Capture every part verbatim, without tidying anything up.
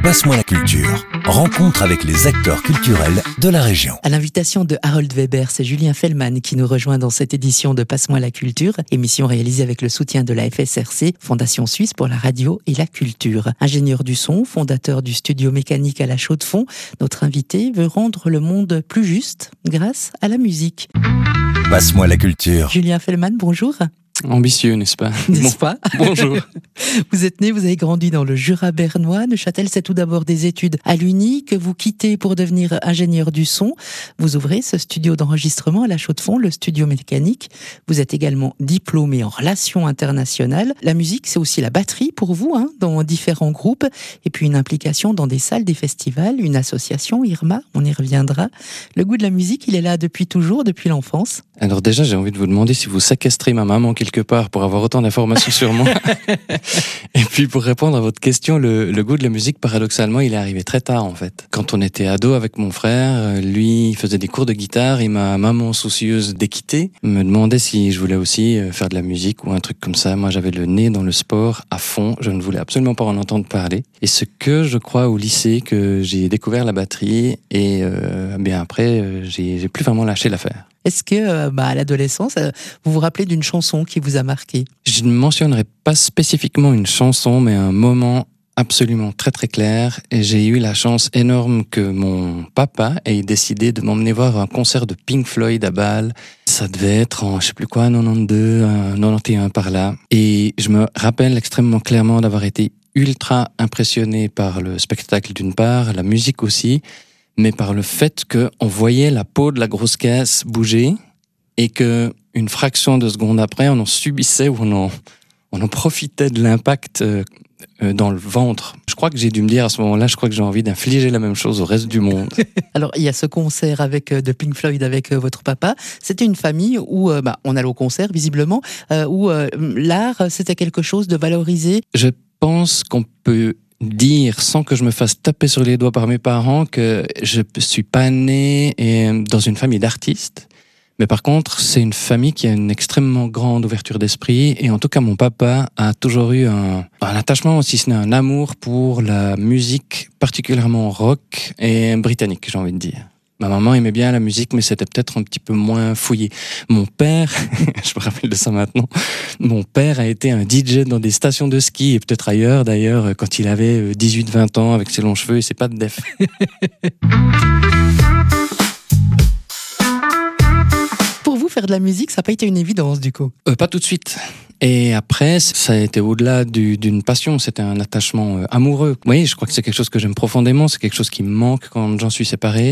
Passe-moi la culture. Rencontre avec les acteurs culturels de la région. À l'invitation de Harold Weber, c'est Julien Fellman qui nous rejoint dans cette édition de Passe-moi la culture, émission réalisée avec le soutien de la F S R C, Fondation Suisse pour la radio et la culture. Ingénieur du son, fondateur du studio mécanique à la Chaux-de-Fonds, notre invité veut rendre le monde plus juste grâce à la musique. Passe-moi la culture. Julien Fellman, bonjour. Ambitieux, n'est-ce pas? N'est-ce bon, pas? Bonjour. Vous êtes né, vous avez grandi dans le Jura bernois. Neuchâtel, c'est tout d'abord des études à l'Uni que vous quittez pour devenir ingénieur du son. Vous ouvrez ce studio d'enregistrement à la Chaux-de-Fonds, le studio mécanique. Vous êtes également diplômé en relations internationales. La musique, c'est aussi la batterie pour vous, hein, dans différents groupes. Et puis une implication dans des salles, des festivals, une association, IRMA, on y reviendra. Le goût de la musique, il est là depuis toujours, depuis l'enfance. Alors déjà, j'ai envie de vous demander si vous séquestrez ma maman quelque part pour avoir autant d'informations sur moi. Et puis pour répondre à votre question, le, le goût de la musique, paradoxalement, il est arrivé très tard en fait. Quand on était ado avec mon frère, lui il faisait des cours de guitare et ma maman soucieuse d'équité me demandait si je voulais aussi faire de la musique ou un truc comme ça. Moi j'avais le nez dans le sport à fond, je ne voulais absolument pas en entendre parler. Et ce que je crois au lycée que j'ai découvert la batterie et euh, bien après euh, j'ai, j'ai plus vraiment lâché l'affaire. Est-ce que, bah, à l'adolescence, vous vous rappelez d'une chanson qui vous a marqué? Je ne mentionnerai pas spécifiquement une chanson, mais un moment absolument très très clair. Et j'ai eu la chance énorme que mon papa ait décidé de m'emmener voir un concert de Pink Floyd à Bâle. Ça devait être en, je sais plus quoi, quatre-vingt-douze, quatre-vingt-onze par là. Et je me rappelle extrêmement clairement d'avoir été ultra impressionné par le spectacle d'une part, la musique aussi, mais par le fait qu'on voyait la peau de la grosse caisse bouger et que une fraction de seconde après, on en subissait ou on en, on en profitait de l'impact euh, dans le ventre. Je crois que j'ai dû me dire à ce moment-là, je crois que j'ai envie d'infliger la même chose au reste du monde. Alors, il y a ce concert avec de Pink Floyd avec votre papa. C'était une famille où euh, bah, on allait au concert, visiblement, euh, où euh, l'art, c'était quelque chose de valorisé. Je pense qu'on peut dire, sans que je me fasse taper sur les doigts par mes parents, que je suis pas né dans une famille d'artistes. Mais par contre, c'est une famille qui a une extrêmement grande ouverture d'esprit. Et en tout cas, mon papa a toujours eu un, un attachement, si ce n'est un amour pour la musique, particulièrement rock et britannique, j'ai envie de dire. Ma maman aimait bien la musique, mais c'était peut-être un petit peu moins fouillé. Mon père, je me rappelle de ça maintenant, mon père a été un D J dans des stations de ski, et peut-être ailleurs d'ailleurs, quand il avait dix-huit vingt ans, avec ses longs cheveux et ses pattes def. Pour vous, faire de la musique, ça n'a pas été une évidence du coup? euh, Pas tout de suite. Et après, ça a été au-delà du, d'une passion, c'était un attachement euh, amoureux. Oui, je crois que c'est quelque chose que j'aime profondément, c'est quelque chose qui me manque quand j'en suis séparé.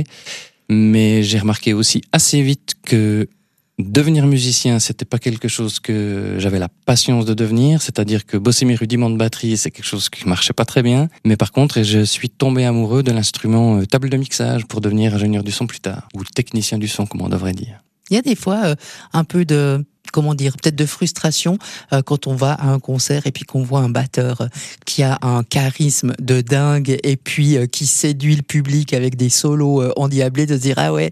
Mais j'ai remarqué aussi assez vite que devenir musicien, c'était pas quelque chose que j'avais la patience de devenir, c'est-à-dire que bosser mes rudiments de batterie, c'est quelque chose qui marchait pas très bien. Mais par contre, je suis tombé amoureux de l'instrument euh, table de mixage pour devenir ingénieur du son plus tard, ou technicien du son, comme on devrait dire. Il y a des fois euh, un peu de, comment dire, peut-être de frustration euh, quand on va à un concert et puis qu'on voit un batteur euh, qui a un charisme de dingue et puis euh, qui séduit le public avec des solos euh, endiablés, de se dire ah ouais,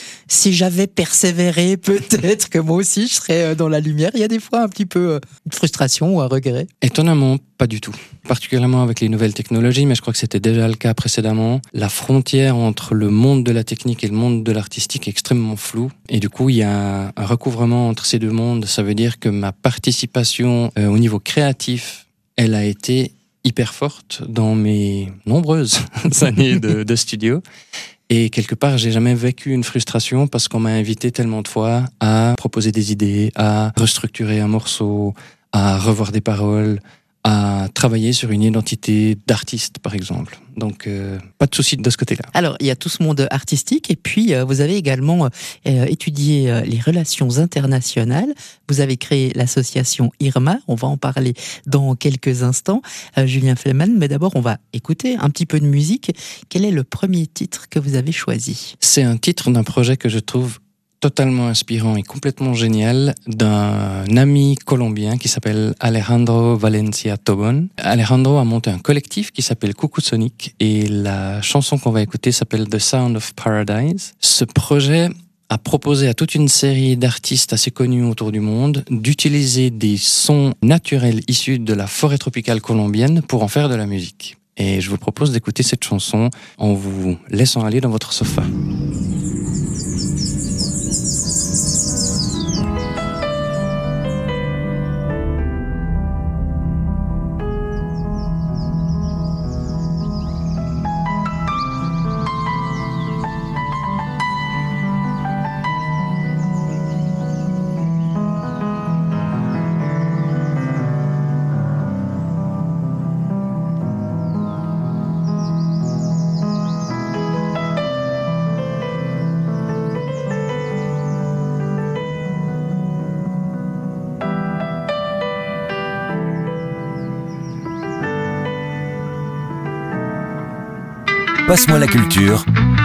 si j'avais persévéré, peut-être que moi aussi je serais dans la lumière. Il y a des fois un petit peu euh, de frustration ou un regret. Étonnamment, pas du tout. Particulièrement avec les nouvelles technologies, mais je crois que c'était déjà le cas précédemment. La frontière entre le monde de la technique et le monde de l'artistique est extrêmement floue. Et du coup, il y a un recouvrement entre ces deux mondes. Ça veut dire que ma participation euh, au niveau créatif, elle a été hyper forte dans mes nombreuses années de, de studio. Et quelque part, j'ai jamais vécu une frustration parce qu'on m'a invité tellement de fois à proposer des idées, à restructurer un morceau, à revoir des paroles, à travailler sur une identité d'artiste, par exemple. Donc, euh, pas de souci de ce côté-là. Alors, il y a tout ce monde artistique et puis euh, vous avez également euh, étudié euh, les relations internationales. Vous avez créé l'association IRMA. On va en parler dans quelques instants, euh, Julien Fellman. Mais d'abord, on va écouter un petit peu de musique. Quel est le premier titre que vous avez choisi? C'est un titre d'un projet que je trouve totalement inspirant et complètement génial d'un ami colombien qui s'appelle Alejandro Valencia Tobón. Alejandro a monté un collectif qui s'appelle Coucou Sonic et la chanson qu'on va écouter s'appelle The Sound of Paradise. Ce projet a proposé à toute une série d'artistes assez connus autour du monde d'utiliser des sons naturels issus de la forêt tropicale colombienne pour en faire de la musique. Et je vous propose d'écouter cette chanson en vous laissant aller dans votre sofa. Passe-moi la culture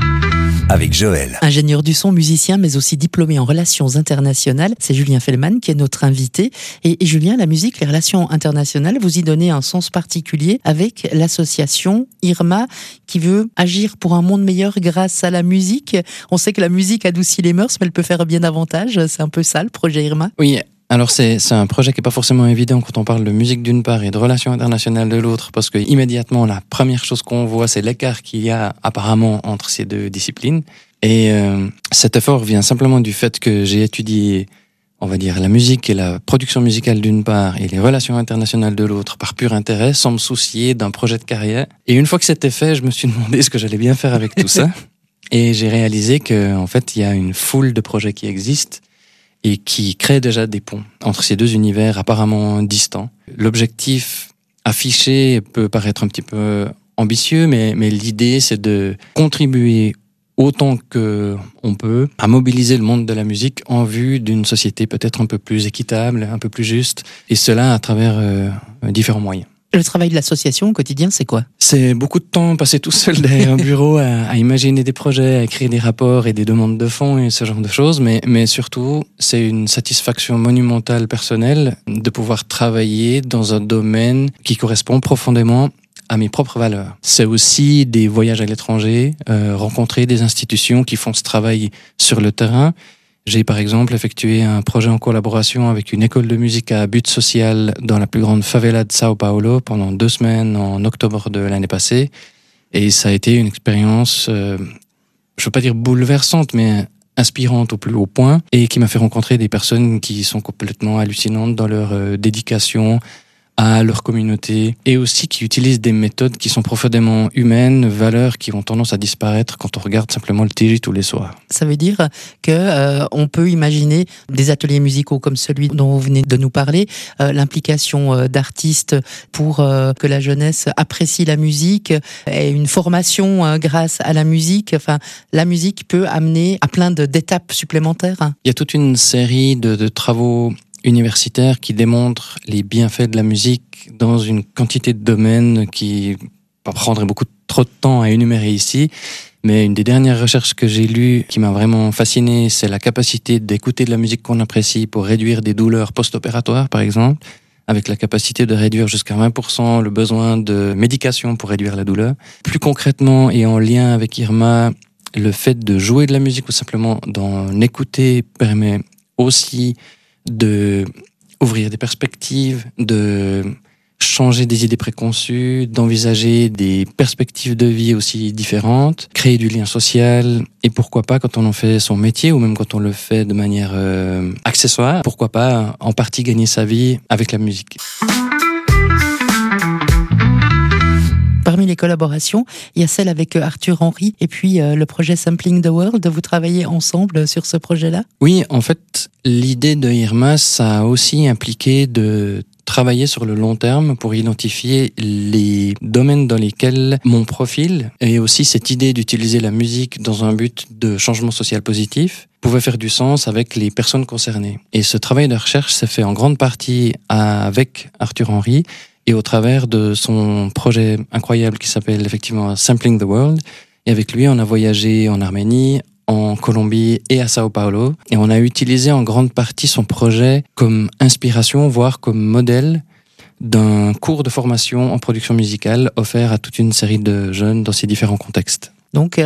avec Joël. Ingénieur du son, musicien, mais aussi diplômé en relations internationales, c'est Julien Fellman qui est notre invité. Et, et Julien, la musique, les relations internationales, vous y donnez un sens particulier avec l'association Irma qui veut agir pour un monde meilleur grâce à la musique. On sait que la musique adoucit les mœurs, mais elle peut faire bien davantage. C'est un peu ça, le projet Irma. Oui. Alors c'est, c'est un projet qui n'est pas forcément évident quand on parle de musique d'une part et de relations internationales de l'autre, parce que immédiatement la première chose qu'on voit, c'est l'écart qu'il y a apparemment entre ces deux disciplines. Et euh, cet effort vient simplement du fait que j'ai étudié, on va dire, la musique et la production musicale d'une part et les relations internationales de l'autre par pur intérêt, sans me soucier d'un projet de carrière. Et une fois que c'était fait, je me suis demandé ce que j'allais bien faire avec tout ça. Et j'ai réalisé que, en fait, il y a une foule de projets qui existent et qui crée déjà des ponts entre ces deux univers apparemment distants. L'objectif affiché peut paraître un petit peu ambitieux, mais, mais l'idée, c'est de contribuer autant qu'on peut à mobiliser le monde de la musique en vue d'une société peut-être un peu plus équitable, un peu plus juste, et cela à travers euh, différents moyens. Le travail de l'association au quotidien, c'est quoi ? C'est beaucoup de temps passé tout seul derrière un bureau à, à imaginer des projets, à écrire des rapports et des demandes de fonds et ce genre de choses. Mais, mais surtout, c'est une satisfaction monumentale personnelle de pouvoir travailler dans un domaine qui correspond profondément à mes propres valeurs. C'est aussi des voyages à l'étranger, euh, rencontrer des institutions qui font ce travail sur le terrain. J'ai par exemple effectué un projet en collaboration avec une école de musique à but social dans la plus grande favela de Sao Paulo pendant deux semaines en octobre de l'année passée. Et ça a été une expérience, euh, je veux pas dire bouleversante, mais inspirante au plus haut point et qui m'a fait rencontrer des personnes qui sont complètement hallucinantes dans leur euh, dédication à leur communauté et aussi qui utilisent des méthodes qui sont profondément humaines, valeurs qui ont tendance à disparaître quand on regarde simplement le T J tous les soirs. Ça veut dire que euh, on peut imaginer des ateliers musicaux comme celui dont vous venez de nous parler, euh, l'implication euh, d'artistes pour euh, que la jeunesse apprécie la musique et une formation euh, grâce à la musique. Enfin, la musique peut amener à plein de, d'étapes supplémentaires. Il y a toute une série de, de travaux universitaires qui démontrent les bienfaits de la musique dans une quantité de domaines qui prendrait beaucoup trop de temps à énumérer ici. Mais une des dernières recherches que j'ai lues qui m'a vraiment fasciné, c'est la capacité d'écouter de la musique qu'on apprécie pour réduire des douleurs post-opératoires, par exemple, avec la capacité de réduire jusqu'à vingt pour cent le besoin de médication pour réduire la douleur. Plus concrètement et en lien avec Irma, le fait de jouer de la musique ou simplement d'en écouter permet aussi de ouvrir des perspectives, de changer des idées préconçues, d'envisager des perspectives de vie aussi différentes, créer du lien social et pourquoi pas quand on en fait son métier ou même quand on le fait de manière euh, accessoire, pourquoi pas en partie gagner sa vie avec la musique. Parmi les collaborations, il y a celle avec Arthur Henry et puis euh, le projet Sampling the World. Vous travaillez ensemble sur ce projet-là ? Oui, en fait, l'idée de Irma, ça a aussi impliqué de travailler sur le long terme pour identifier les domaines dans lesquels mon profil et aussi cette idée d'utiliser la musique dans un but de changement social positif pouvait faire du sens avec les personnes concernées. Et ce travail de recherche s'est fait en grande partie avec Arthur Henry et au travers de son projet incroyable qui s'appelle effectivement Sampling the World. Et avec lui, on a voyagé en Arménie, en Colombie et à Sao Paulo. Et on a utilisé en grande partie son projet comme inspiration, voire comme modèle d'un cours de formation en production musicale offert à toute une série de jeunes dans ces différents contextes. Donc,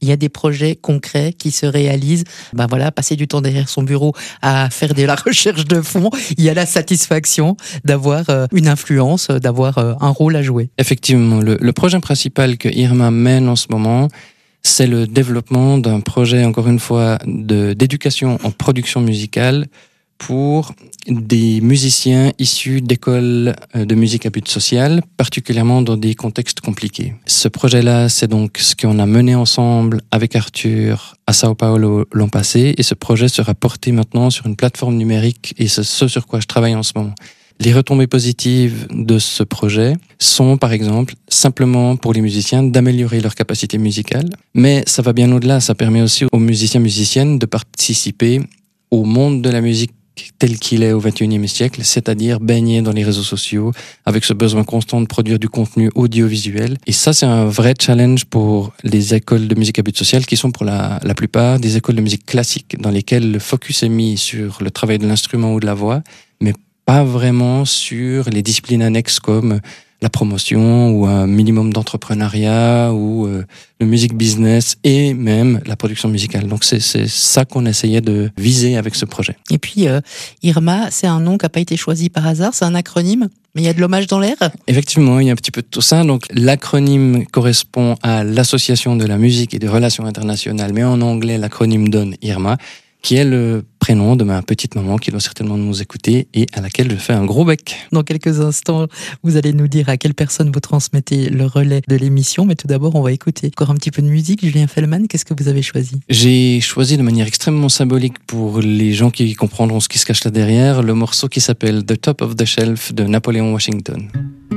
il y a des projets concrets qui se réalisent. Ben voilà, passer du temps derrière son bureau à faire de la recherche de fonds, il y a la satisfaction d'avoir une influence, d'avoir un rôle à jouer. Effectivement, le, le projet principal que Irma mène en ce moment, c'est le développement d'un projet, encore une fois, de, d'éducation en production musicale pour des musiciens issus d'écoles de musique à but social, particulièrement dans des contextes compliqués. Ce projet-là, c'est donc ce qu'on a mené ensemble avec Arthur à Sao Paulo l'an passé, et ce projet sera porté maintenant sur une plateforme numérique, et c'est ce sur quoi je travaille en ce moment. Les retombées positives de ce projet sont, par exemple, simplement pour les musiciens d'améliorer leur capacité musicale, mais ça va bien au-delà, ça permet aussi aux musiciens musiciennes de participer au monde de la musique tel qu'il est au vingt et unième siècle, c'est-à-dire baigner dans les réseaux sociaux avec ce besoin constant de produire du contenu audiovisuel. Et ça, c'est un vrai challenge pour les écoles de musique à but social qui sont pour la, la plupart des écoles de musique classique dans lesquelles le focus est mis sur le travail de l'instrument ou de la voix, mais pas vraiment sur les disciplines annexes comme la promotion ou un minimum d'entrepreneuriat ou euh, le music business et même la production musicale. Donc c'est, c'est ça qu'on essayait de viser avec ce projet. Et puis euh, Irma, c'est un nom qui n'a pas été choisi par hasard, c'est un acronyme, mais il y a de l'hommage dans l'air. Effectivement, il y a un petit peu de tout ça. Donc l'acronyme correspond à l'Association de la musique et des relations internationales, mais en anglais l'acronyme donne Irma, qui est le prénom de ma petite maman qui doit certainement nous écouter et à laquelle je fais un gros bec. Dans quelques instants, vous allez nous dire à quelle personne vous transmettez le relais de l'émission, mais tout d'abord, on va écouter encore un petit peu de musique. Julien Fellman, qu'est-ce que vous avez choisi ? J'ai choisi de manière extrêmement symbolique pour les gens qui comprendront ce qui se cache là derrière, le morceau qui s'appelle The Top of the Shelf de Napoleon Washington.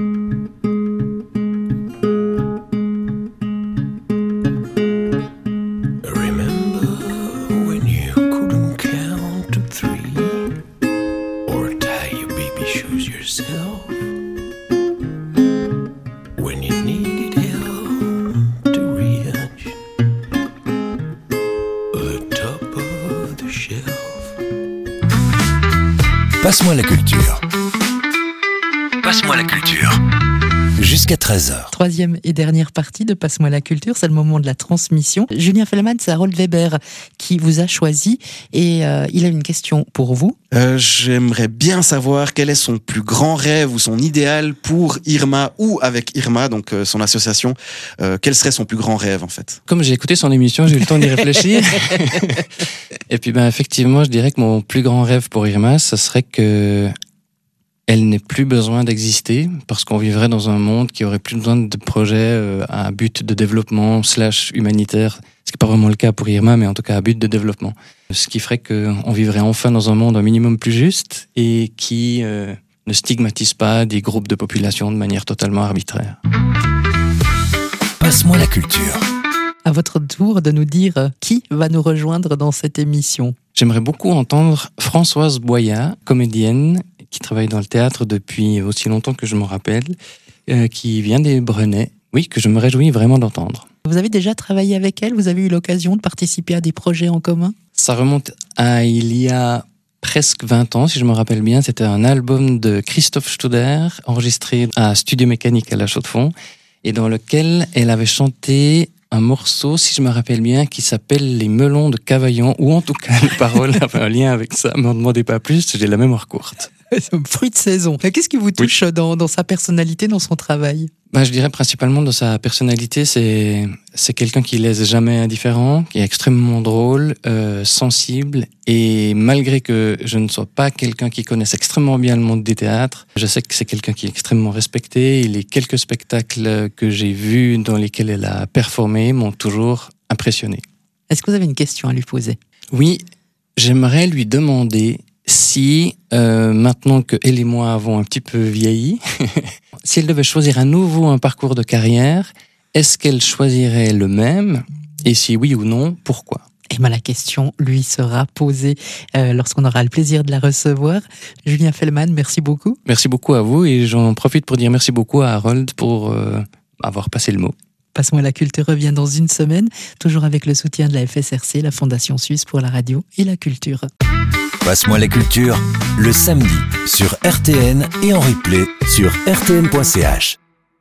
Passe-moi la culture. Passe-moi la culture. Jusqu'à treize heures. Troisième et dernière partie de Passe-moi la culture, c'est le moment de la transmission. Julien Fellman, c'est Harold Weber qui vous a choisi et euh, il a une question pour vous. Euh, j'aimerais bien savoir quel est son plus grand rêve ou son idéal pour Irma ou avec Irma, donc euh, son association. Euh, quel serait son plus grand rêve en fait ? Comme j'ai écouté son émission, j'ai eu le temps d'y réfléchir. Et puis ben effectivement, je dirais que mon plus grand rêve pour Irma, ce serait que elle n'ait plus besoin d'exister parce qu'on vivrait dans un monde qui aurait plus besoin de projets à but de développement slash humanitaire. Ce qui n'est pas vraiment le cas pour Irma, mais en tout cas à but de développement. Ce qui ferait qu'on vivrait enfin dans un monde un minimum plus juste et qui euh, ne stigmatise pas des groupes de population de manière totalement arbitraire. Passe-moi la culture. À votre tour de nous dire qui va nous rejoindre dans cette émission. J'aimerais beaucoup entendre Françoise Boya, comédienne, qui travaille dans le théâtre depuis aussi longtemps que je me rappelle, euh, qui vient des Brenets, oui, que je me réjouis vraiment d'entendre. Vous avez déjà travaillé avec elle ? Vous avez eu l'occasion de participer à des projets en commun ? Ça remonte à il y a presque vingt ans, si je me rappelle bien. C'était un album de Christophe Studer, enregistré à Studio Mécanique à La Chaux-de-Fonds, et dans lequel elle avait chanté un morceau, si je me rappelle bien, qui s'appelle Les Melons de Cavaillon, ou en tout cas les paroles avaient un lien avec ça. Ne m'en demandez pas plus, j'ai la mémoire courte. Fruit de saison. Qu'est-ce qui vous touche oui. dans, dans sa personnalité, dans son travail ? Bah, je dirais principalement dans sa personnalité, c'est, c'est quelqu'un qui laisse jamais indifférent, qui est extrêmement drôle, euh, sensible, et malgré que je ne sois pas quelqu'un qui connaisse extrêmement bien le monde des théâtres, je sais que c'est quelqu'un qui est extrêmement respecté, et les quelques spectacles que j'ai vus dans lesquels elle a performé m'ont toujours impressionné. Est-ce que vous avez une question à lui poser ? Oui, j'aimerais lui demander si, euh, maintenant que elle et moi avons un petit peu vieilli, si elle devait choisir à nouveau un parcours de carrière, est-ce qu'elle choisirait le même ? Et si oui ou non, pourquoi ? Eh bien, la question lui sera posée euh, lorsqu'on aura le plaisir de la recevoir. Julien Fellman, merci beaucoup. Merci beaucoup à vous et j'en profite pour dire merci beaucoup à Harold pour euh, avoir passé le mot. Passe-moi la culture revient dans une semaine, toujours avec le soutien de la F S R C, la Fondation Suisse pour la radio et la culture. Passe-moi la culture, le samedi sur R T N et en replay sur R T N point C H.